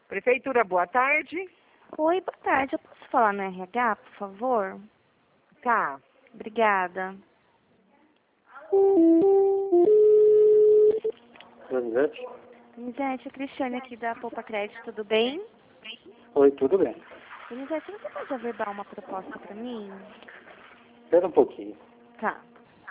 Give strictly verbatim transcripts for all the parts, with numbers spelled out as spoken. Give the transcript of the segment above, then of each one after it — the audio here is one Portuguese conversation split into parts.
Prefeitura, boa tarde. Oi, boa tarde. Eu posso falar no R H, por favor? Tá. Obrigada. Donizete? Donizete, a Cristiane aqui da Poupa Crédito, tudo bem? Oi, tudo bem. Donizete, você pode averbar uma proposta para mim? Espera um pouquinho. Tá.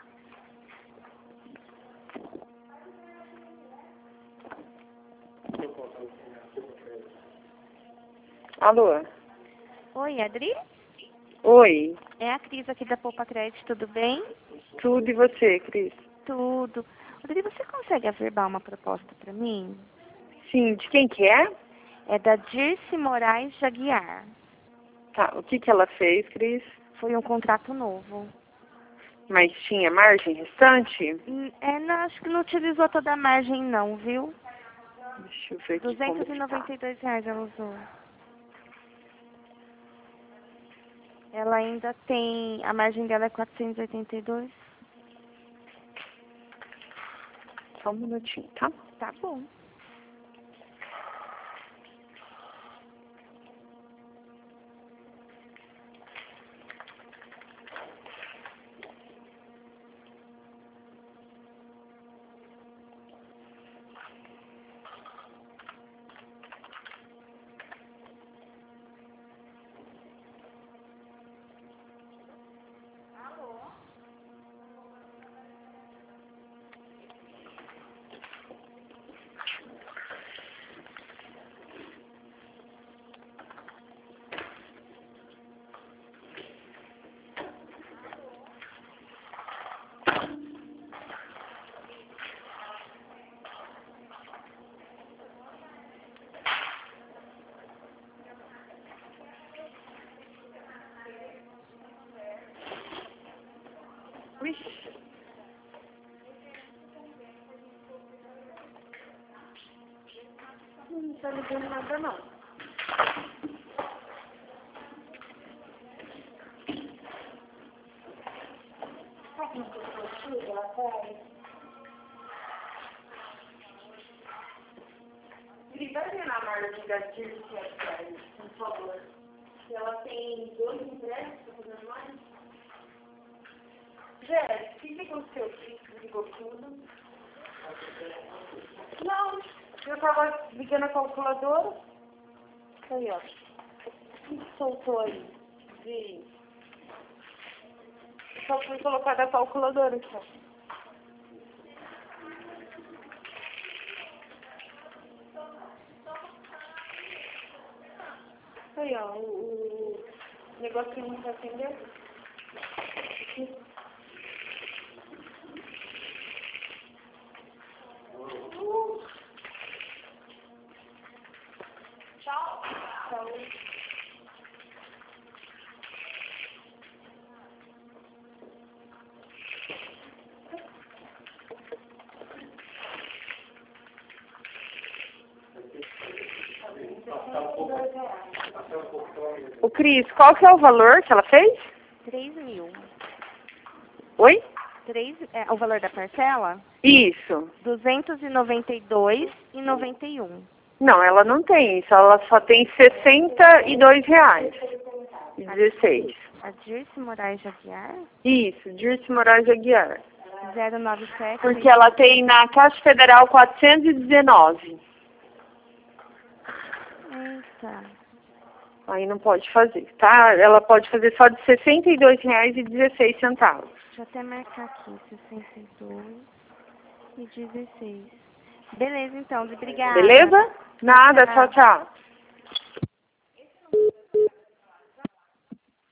Alô? Oi, Adri? Oi. É a Cris aqui da Poupa Crédito, tudo bem? Tudo e você, Cris? Tudo. Adri, você consegue averbar uma proposta para mim? Sim, de quem que é? É da Dirce Moraes de Aguiar. Tá, o que que ela fez, Cris? Foi um contrato novo. Mas tinha margem restante? Hum, É, não, acho que não utilizou toda a margem não, viu? Deixa eu ver aqui duzentos como e que noventa tá. e dois reais ela usou. Ela ainda tem, a margem dela é quatrocentos e oitenta e dois. Só um minutinho, tá? Tá bom. Ixi. Não tá ligando nada, não. Cris, vai ver na margem da Dirce, por favor. Se ela tem dois ingressos, tá fazendo mais? Jéssica, o que que aconteceu aqui? Ligou tudo? Não, eu tava ligando a calculadora. Aí, ó. O que soltou aí? De... Só fui colocar da calculadora aqui, ó. Aí, ó, o, o negocinho não tá acendendo. Aqui. Tchau. Tchau. O Cris, qual que é o valor que ela fez? três mil. Oi? três, é, o valor da parcela? Isso. duzentos e noventa e dois e noventa e um. Não, ela não tem isso. Ela só tem sessenta e dois reais. E dezesseis. A Dirce Moraes de Aguiar? Isso, Dirce Moraes de Aguiar. zero nove sete. Porque ela tem na Caixa Federal quatrocentos e dezenove. Eita. Aí não pode fazer, tá? Ela pode fazer só de sessenta e dois reais e dezesseis centavos. Deixa eu até marcar aqui, sessenta e dois e dezesseis. Beleza, então, obrigada. Beleza? Nada, tchau, tchau.